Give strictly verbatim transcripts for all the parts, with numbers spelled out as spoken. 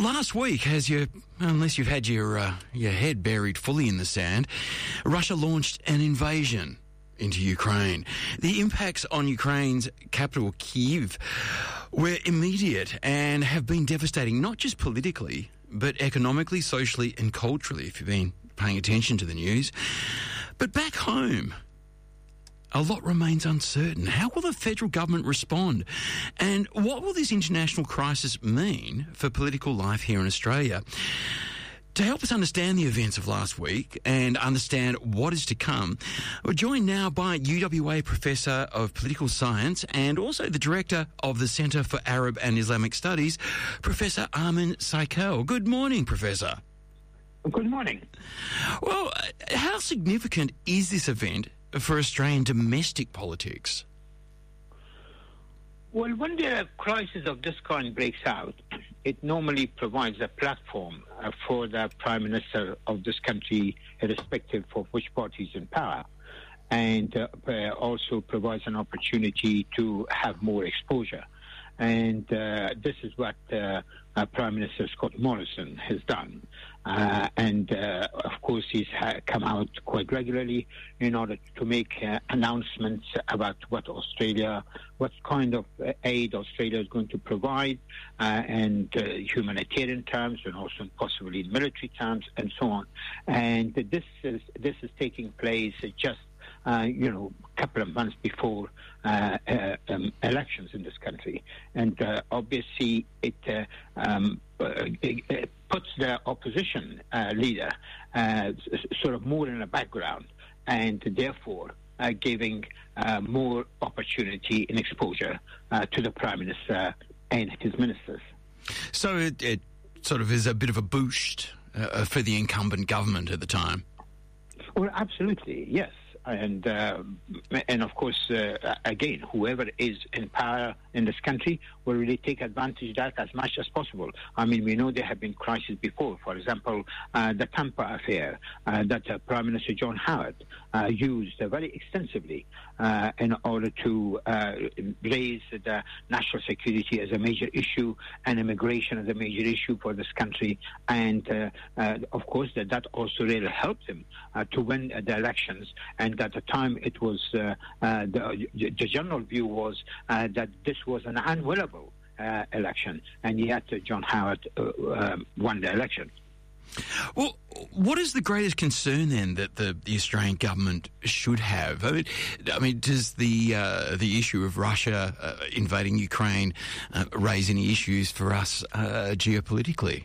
last week, as you, unless you've had your uh, your head buried fully in the sand, Russia launched an invasion into Ukraine. The impacts on Ukraine's capital, Kyiv, were immediate and have been devastating, not just politically, but economically, socially and culturally, if you've been paying attention to the news. But back home, a lot remains uncertain. How will the federal government respond? And what will this international crisis mean for political life here in Australia? To help us understand the events of last week and understand what is to come, we're joined now by U W A Professor of Political Science and also the Director of the Centre for Arab and Islamic Studies, Professor Armin Saikal. Good morning, Professor. Good morning. Well, how significant is this event for Australian domestic politics? Well, when the crisis of this kind breaks out, it normally provides a platform uh, for the Prime Minister of this country, irrespective of which party is in power, and uh, uh, also provides an opportunity to have more exposure. And uh, this is what uh, uh, Prime Minister Scott Morrison has done. Uh, and, uh, of course, he's ha- come out quite regularly in order to make uh, announcements about what Australia, what kind of uh, aid Australia is going to provide, uh, and uh, humanitarian terms, and also possibly in military terms, and so on. And this is this is taking place just Uh, you know, a couple of months before uh, uh, um, elections in this country. And uh, obviously it, uh, um, uh, it, it puts the opposition uh, leader uh, sort of more in the background, and therefore uh, giving uh, more opportunity and exposure uh, to the Prime Minister and his ministers. So it, it sort of is a bit of a boost uh, for the incumbent government at the time? Well, absolutely, yes. And uh, and of course, uh, again, whoever is in power in this country will really take advantage of that as much as possible. I mean, we know there have been crises before. For example, uh, the Tampa affair uh, that uh, Prime Minister John Howard uh, used uh, very extensively uh, in order to uh, raise the national security as a major issue and immigration as a major issue for this country. And uh, uh, of course, that, that also really helped him uh, to win uh, the elections. And at the time, it was uh, uh, the, the general view was uh, that this was an unwinnable uh, election, and yet uh, John Howard uh, uh, won the election. Well, what is the greatest concern then that the, the Australian government should have? I mean, I mean does the uh, the issue of Russia uh, invading Ukraine uh, raise any issues for us uh, geopolitically?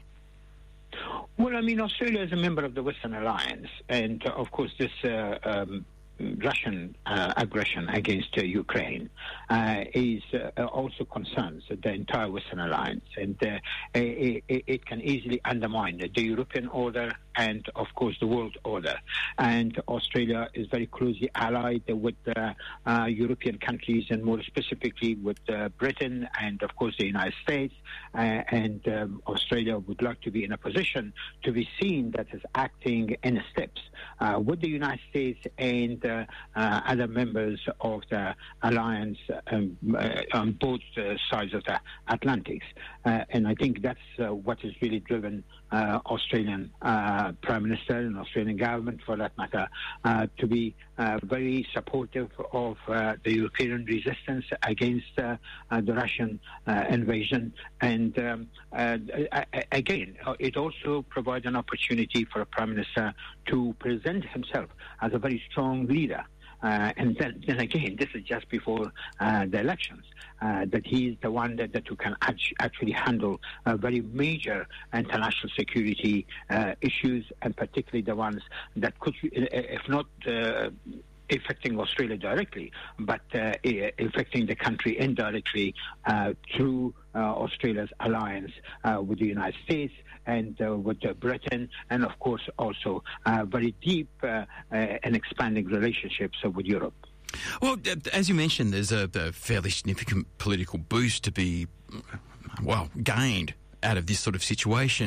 Well, I mean, Australia is a member of the Western Alliance, and uh, of course, this uh, um, Russian uh, aggression against uh, Ukraine uh, is uh, also concerns the entire Western Alliance, and uh, it, it can easily undermine the European order and, of course, the world order. And Australia is very closely allied with uh, uh, European countries, and more specifically with uh, Britain and, of course, the United States. Uh, and um, Australia would like to be in a position to be seen that is acting in steps uh, with the United States and uh, uh, other members of the alliance um, uh, on both uh, sides of the Atlantic. Uh, and I think that's uh, what has really driven uh, Australian uh, Prime Minister and Australian government, for that matter, uh, to be uh, very supportive of uh, the European resistance against uh, uh, the Russian uh, invasion. And um, uh, again, it also provides an opportunity for a Prime Minister to present himself as a very strong leader. Uh, and then, then again, this is just before uh, the elections, uh, that he is the one that, that who can act- actually handle uh, very major international security uh, issues, and particularly the ones that could, if not uh, affecting Australia directly, but uh, affecting the country indirectly uh, through uh, Australia's alliance uh, with the United States and uh, with uh, Britain, and of course also uh, very deep uh, uh, and expanding relationships uh, with Europe. Well, as you mentioned, there's a, a fairly significant political boost to be, well, gained out of this sort of situation.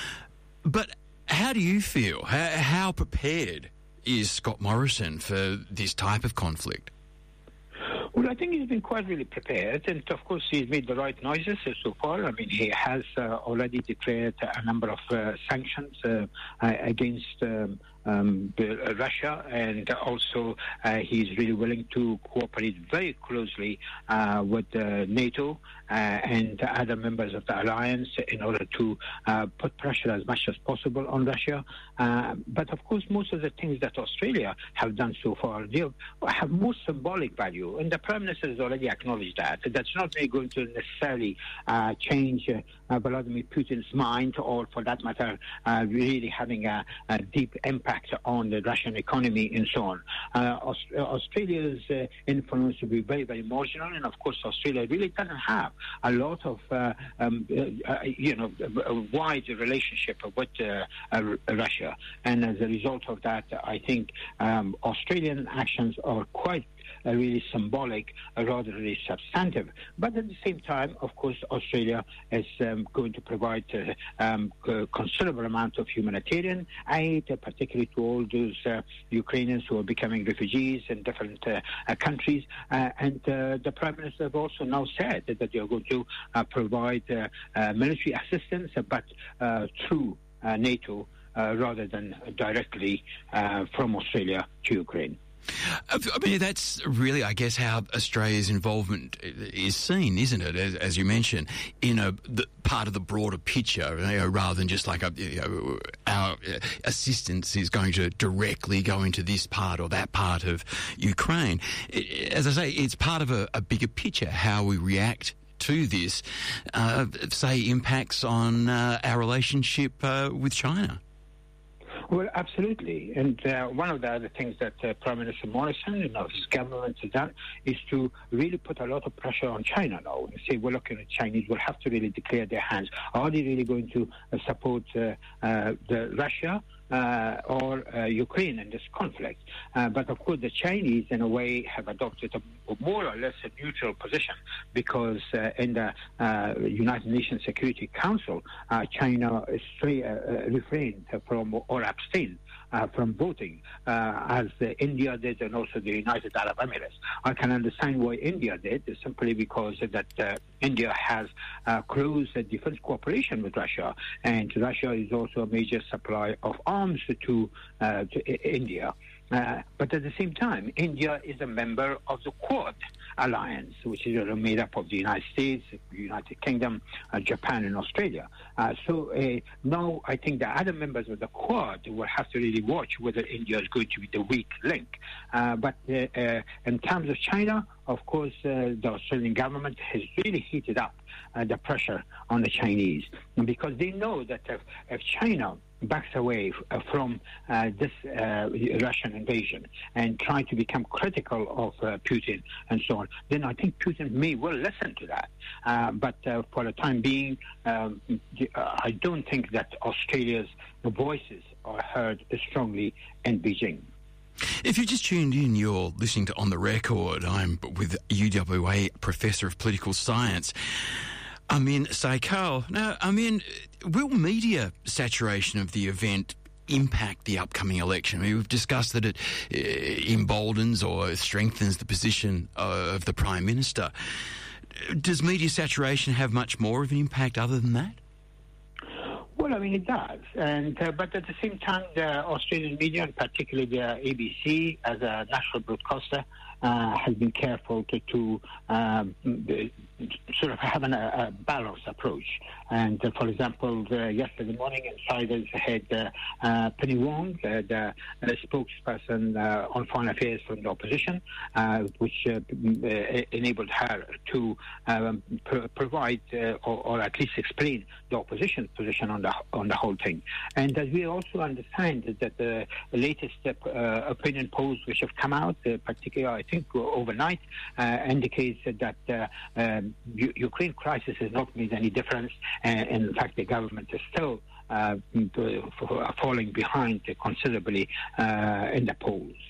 But how do you feel? How, how prepared is Scott Morrison for this type of conflict? Well, Well, I think he's been quite really prepared, and of course he's made the right noises so far. I mean, he has uh, already declared a number of uh, sanctions uh, uh, against um, um, Russia, and also uh, he's really willing to cooperate very closely uh, with uh, NATO uh, and other members of the alliance in order to uh, put pressure as much as possible on Russia. Uh, but of course, most of the things that Australia have done so far, they have more symbolic value, and the Prime Minister has already acknowledged that. That's not really going to necessarily uh, change uh, uh, Vladimir Putin's mind, or for that matter, uh, really having a, a deep impact on the Russian economy and so on. Uh, Aust- Australia's uh, influence will be very, very marginal, and of course Australia really doesn't have a lot of, uh, um, uh, uh, you know, a wide relationship with uh, uh, Russia. And as a result of that, I think um, Australian actions are quite Uh, really symbolic, uh, rather really substantive. But at the same time, of course, Australia is um, going to provide uh, um, a considerable amount of humanitarian aid, uh, particularly to all those uh, Ukrainians who are becoming refugees in different uh, uh, countries. Uh, and uh, the Prime Minister have also now said that they are going to uh, provide uh, uh, military assistance, uh, but uh, through uh, NATO uh, rather than directly uh, from Australia to Ukraine. I mean, that's really, I guess, how Australia's involvement is seen, isn't it? As, as you mentioned, in a the, part of the broader picture, you know, rather than just like a, you know, our assistance is going to directly go into this part or that part of Ukraine. As I say, it's part of a, a bigger picture, how we react to this, uh, say, impacts on uh, our relationship uh, with China. Well, absolutely. And uh, one of the other things that uh, Prime Minister Morrison and his government has done is to really put a lot of pressure on China now and say, well, look, the Chinese will have to really declare their hands. Are they really going to uh, support uh, uh, the Russia uh, or uh, Ukraine in this conflict? Uh, but of course, the Chinese, in a way, have adopted a more or less a neutral position, because uh, in the uh, United Nations Security Council, uh, China is straight, uh, refrained from or abstained Uh, from voting, uh, as uh, India did, and also the United Arab Emirates. I can understand why India did, simply because that uh, India has uh, close uh, defense cooperation with Russia, and Russia is also a major supplier of arms to, uh, to I- India. Uh, but at the same time, India is a member of the Quad alliance, which is made up of the United States, the United Kingdom, uh, Japan, and Australia. Uh, so uh, now I think the other members of the Quad will have to really watch whether India is going to be the weak link. Uh, but uh, uh, in terms of China, of course, uh, the Australian government has really heated up uh, the pressure on the Chinese, because they know that if, if China backs away f- from uh, this uh, Russian invasion and try to become critical of uh, Putin and so on, then I think Putin may well listen to that. Uh, but uh, for the time being, um, I don't think that Australia's voices are heard strongly in Beijing. If you just tuned in, you're listening to On the Record. I'm with U W A Professor of Political Science, Amin Saikal. Now, Amin, will media saturation of the event impact the upcoming election? I mean, we've discussed that it uh, emboldens or strengthens the position of the Prime Minister. Does media saturation have much more of an impact other than that? Well, I mean, it does. And uh, but at the same time, the Australian media, and particularly the A B C as a national broadcaster, uh, has been careful to, to um, sort of have an, a balanced approach. And uh, for example, the, yesterday morning, Insiders had uh, uh, Penny Wong, uh, the uh, spokesperson uh, on foreign affairs from the opposition, uh, which uh, uh, enabled her to um, pr- provide uh, or, or at least explain the opposition's position on the on the whole thing. And as we also understand that the latest uh, opinion polls which have come out, uh, particularly I think overnight, uh, indicates that uh, um, U- Ukraine crisis has not made any difference. And in fact, the government is still uh, falling behind considerably uh, in the polls.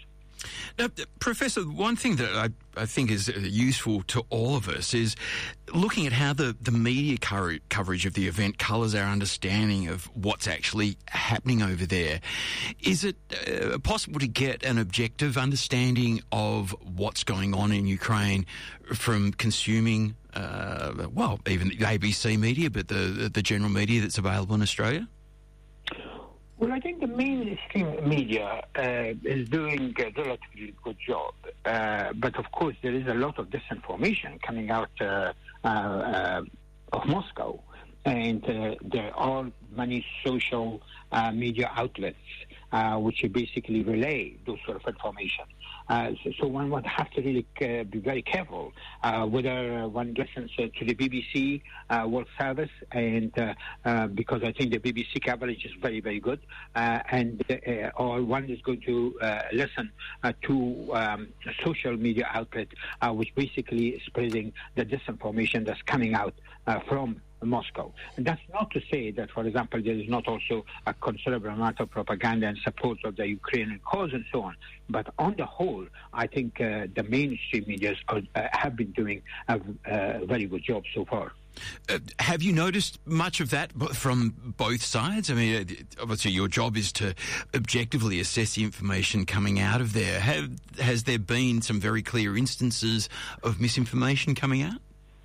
Now, Professor, one thing that I, I think is useful to all of us is looking at how the, the media co- coverage of the event colours our understanding of what's actually happening over there. Is it uh, possible to get an objective understanding of what's going on in Ukraine from consuming, uh, well, even the A B C media, but the, the general media that's available in Australia? Well, I think the mainstream media uh, is doing a relatively good job. Uh, but, of course, there is a lot of disinformation coming out uh, uh, uh, of Moscow. And uh, there are many social uh, media outlets uh, which basically relay those sort of information. Uh, so, so one would have to really uh, be very careful uh, whether one listens uh, to the B B C uh, World Service, and uh, uh, because I think the B B C coverage is very, very good, uh, and uh, or one is going to uh, listen uh, to um, a social media outlet uh, which basically is spreading the disinformation that's coming out uh, from Moscow. And that's not to say that, for example, there is not also a considerable amount of propaganda and support of the Ukrainian cause and so on. But on the whole, I think uh, the mainstream media uh, have been doing a, a very good job so far. Uh, have you noticed much of that from both sides? I mean, obviously your job is to objectively assess the information coming out of there. Have, has there been some very clear instances of misinformation coming out?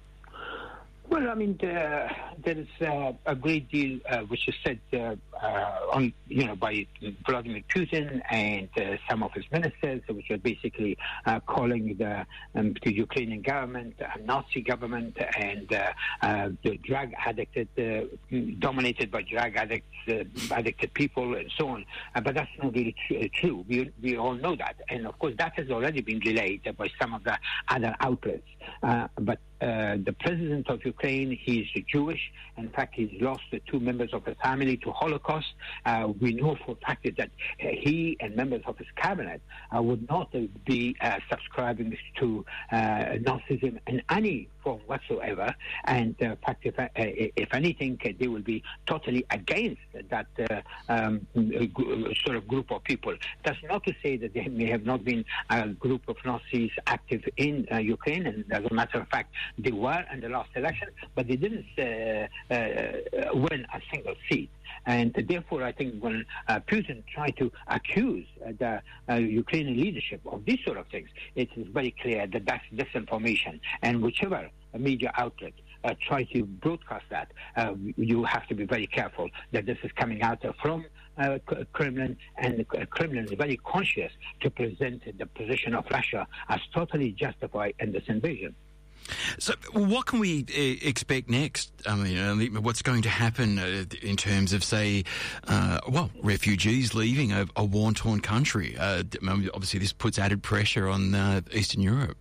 Well, I mean, uh, there is uh, a great deal uh, which is said uh, uh, on, you know, by Vladimir Putin and uh, some of his ministers, which are basically uh, calling the, um, the Ukrainian government a Nazi government and uh, uh, the drug addicted, uh, dominated by drug addicts, uh, addicted people, and so on. Uh, but that's not really tr- true. We we all know that, and of course that has already been relayed by some of the other outlets. Uh, but uh, the president of Ukraine, he's Jewish. In fact, he's lost two members of his family to Holocaust. Uh, we know for a fact that he and members of his cabinet uh, would not be uh, subscribing to uh, Nazism in any form whatsoever. And uh, in fact, if, uh, if anything, they will be totally against that uh, um, sort of group of people. That's not to say that there may have not been a group of Nazis active in uh, Ukraine, and as a matter of fact, they were in the last election, but they didn't uh, uh, win a single seat. And therefore, I think when uh, Putin tried to accuse uh, the uh, Ukrainian leadership of these sort of things, it is very clear that that's disinformation. And whichever media outlet uh, try to broadcast that, uh, you have to be very careful that this is coming out uh, from uh, Kremlin, and the Kremlin is very conscious to present the position of Russia as totally justified in this invasion. So what can we uh, expect next? I mean, uh, what's going to happen uh, in terms of, say, uh, well, refugees leaving a, a war-torn country? Uh, obviously, this puts added pressure on uh, Eastern Europe.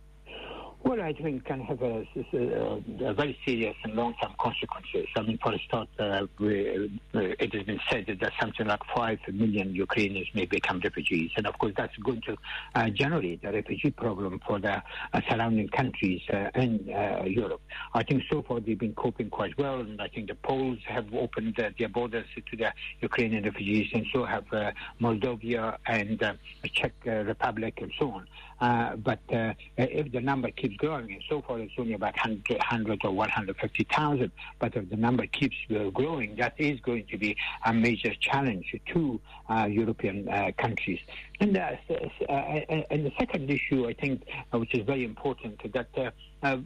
Well, I think can have a, a, a very serious and long-term consequences. I mean, for a start, uh, we, uh, it has been said that something like five million Ukrainians may become refugees. And, of course, that's going to uh, generate a refugee problem for the uh, surrounding countries uh, in uh, Europe. I think so far they've been coping quite well, and I think the Poles have opened uh, their borders to the Ukrainian refugees, and so have uh, Moldova and uh, the Czech uh, Republic and so on. Uh, but uh, if the number keeps growing, and so far it's only about one hundred or one hundred fifty thousand, but if the number keeps uh, growing, that is going to be a major challenge to uh, European uh, countries. And, uh, uh, and the second issue, I think, uh, which is very important, that uh, uh,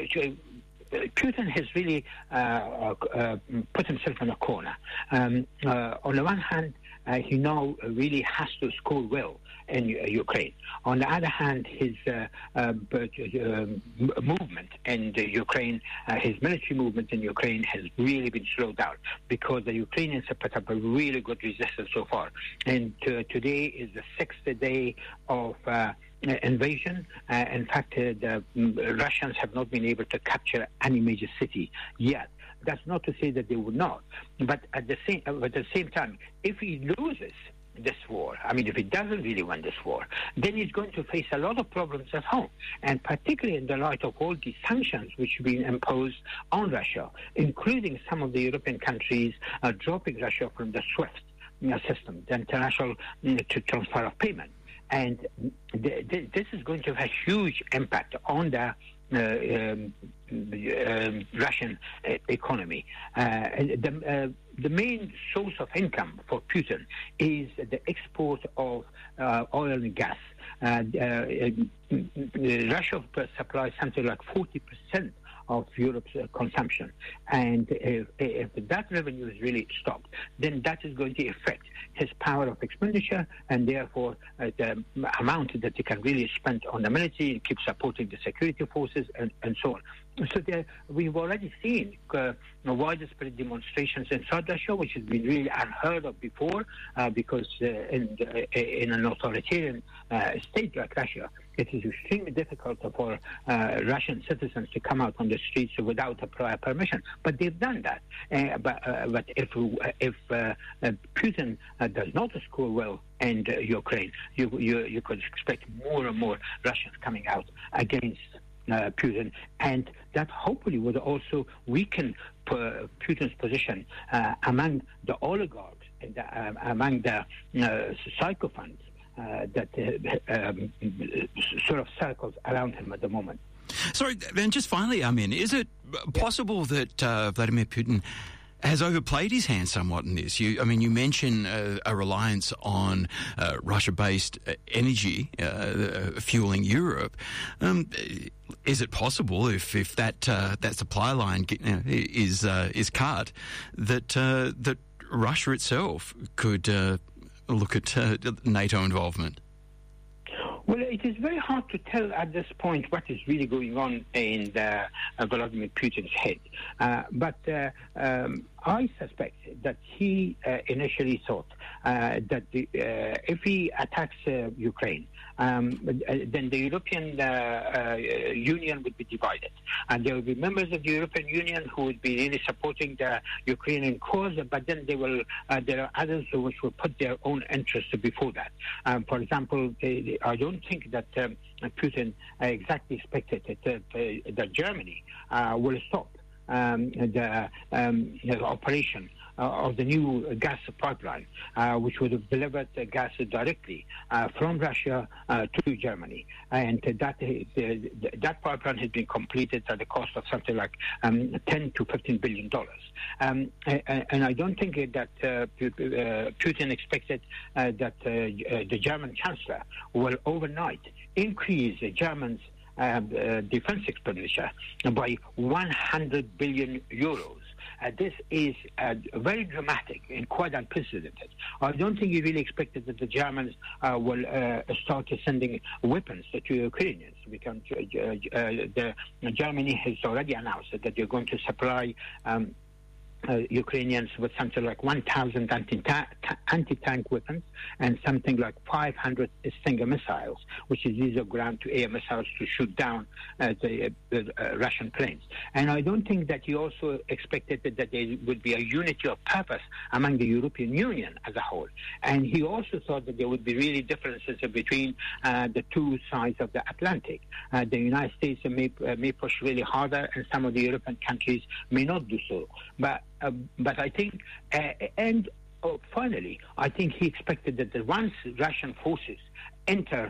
Putin has really uh, uh, put himself in a corner. Um, uh, on the one hand, uh, he now really has to score well in uh, Ukraine. On the other hand, his uh, uh, but, uh, movement in the Ukraine, uh, his military movement in Ukraine has really been slowed down because the Ukrainians have put up a really good resistance so far. And uh, today is the sixth day of uh, invasion. Uh, in fact, uh, the um, Russians have not been able to capture any major city yet. That's not to say that they would not, but at the same at the same time, if he loses this war, I mean, if he doesn't really win this war, then he's going to face a lot of problems at home, and particularly in the light of all these sanctions which have been imposed on Russia, including some of the European countries uh, dropping Russia from the SWIFT uh, system, the international uh, to transfer of payment. and th- th- this is going to have a huge impact on the Uh, um, um, Russian uh, economy. Uh, the, uh, the main source of income for Putin is the export of uh, oil and gas. Uh, uh, Russia supplies something like forty percent of Europe's uh, consumption. And if, if that revenue is really stopped, then that is going to affect his power of expenditure and therefore uh, the amount that he can really spend on the military, keep supporting the security forces and, and so on. So there, we've already seen uh, widespread demonstrations in South Russia, which has been really unheard of before, uh, because uh, in, uh, in an authoritarian uh, state like Russia, it is extremely difficult for uh, Russian citizens to come out on the streets without a prior permission. But they've done that. Uh, but, uh, but if if uh, uh, Putin uh, does not score well in uh, Ukraine, you, you you could expect more and more Russians coming out against Uh, Putin, and that hopefully would also weaken uh, Putin's position uh, among the oligarchs and the, uh, among the uh, sycophants uh, that uh, um, sort of circles around him at the moment. Sorry, then just finally, I mean, is it possible yeah. that uh, Vladimir Putin has overplayed his hand somewhat in this? You, I mean, you mention uh, a reliance on uh, Russia-based uh, energy uh, uh, fueling Europe. Um, is it possible, if if that uh, that supply line is uh, is cut, that uh, that Russia itself could uh, look at uh, NATO involvement? Well, it is very hard to tell at this point what is really going on in the, uh, Vladimir Putin's head. Uh, but uh, um, I suspect that he uh, initially thought uh, that the, uh, if he attacks uh, Ukraine, um, then the European uh, uh, Union would be divided. And there will be members of the European Union who would be really supporting the Ukrainian cause, but then they will, uh, there are others which will put their own interests before that. Um, for example, they, they, I don't think that um, Putin exactly expected that, uh, that Germany uh, will stop um, the, um, the operation uh, of the new gas pipeline, uh, which would have delivered the gas directly uh, from Russia uh, to Germany. And that uh, that pipeline has been completed at the cost of something like um, ten to fifteen billion dollars. Um, and I don't think that uh, Putin expected uh, that uh, the German chancellor will overnight increase the Germans' uh, uh, defense expenditure by one hundred billion euros. Uh, this is uh, very dramatic and quite unprecedented. I don't think he really expected that the Germans uh, will uh, start sending weapons to Ukrainians. Because uh, uh, the, Germany has already announced that they're going to supply um, Uh, Ukrainians with something like one thousand anti-tank, anti-tank weapons and something like five hundred Stinger missiles, which is these are ground-to-air missiles to shoot down uh, the, uh, the uh, Russian planes. And I don't think that he also expected that, that there would be a unity of purpose among the European Union as a whole. And he also thought that there would be really differences between uh, the two sides of the Atlantic. Uh, the United States may, uh, may push really harder, and some of the European countries may not do so. But Uh, but I think, uh, and oh, finally, I think he expected that the once Russian forces enter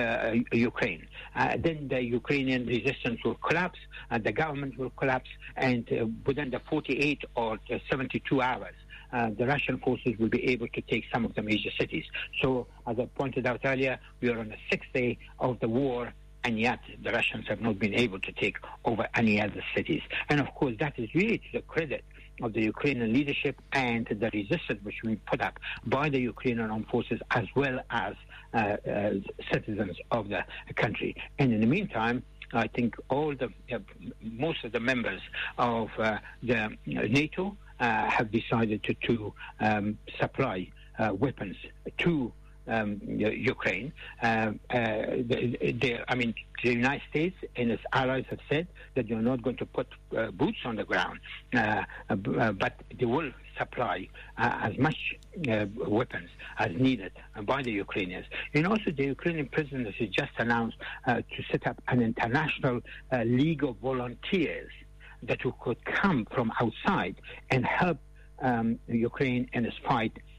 uh, Ukraine, uh, then the Ukrainian resistance will collapse, uh, the government will collapse, and uh, within the forty-eight or seventy-two hours, Uh, the Russian forces will be able to take some of the major cities. So, as I pointed out earlier, we are on the sixth day of the war, and yet the Russians have not been able to take over any other cities. And of course, that is really to the credit of the Ukrainian leadership and the resistance which we put up by the Ukrainian armed forces as well as uh, uh, citizens of the country. And in the meantime, I think all the uh, most of the members of uh, the NATO uh, have decided to, to um, supply uh, weapons to Um, Ukraine. Uh, uh, they, they, I mean, the United States and its allies have said that they're not going to put uh, boots on the ground, uh, uh, but they will supply uh, as much uh, weapons as needed by the Ukrainians. And also, the Ukrainian president has just announced uh, to set up an international uh, league of volunteers that could come from outside and help um, Ukraine in its fight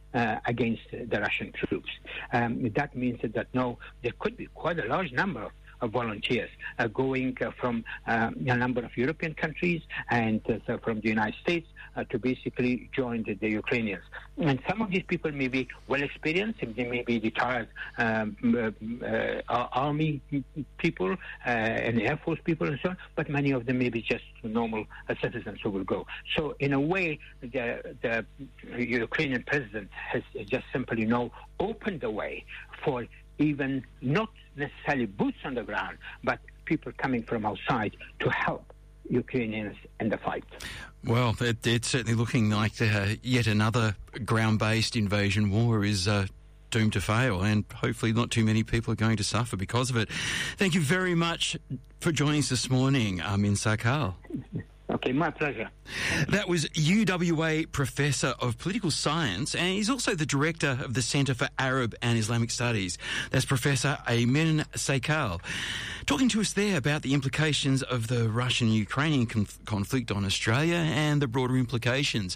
uh, against the Russian troops. Um, that means that no, there could be quite a large number of volunteers uh, going uh, from uh, a number of European countries and uh, so from the United States uh, to basically join the, the Ukrainians. And some of these people may be well experienced, they may be retired um, uh, uh, army people uh, and Air Force people and so on, but many of them may be just normal uh, citizens who will go. So in a way, the, the Ukrainian president has just simply, you know, opened the way for even not necessarily boots on the ground, but people coming from outside to help Ukrainians in the fight. Well, it, it's certainly looking like uh, yet another ground-based invasion war is uh, doomed to fail, and hopefully not too many people are going to suffer because of it. Thank you very much for joining us this morning, Amin Saikal. Okay, my pleasure. That was U W A Professor of Political Science, and he's also the Director of the Centre for Arab and Islamic Studies. That's Professor Amin Saikal, talking to us there about the implications of the Russian-Ukrainian conf- conflict on Australia and the broader implications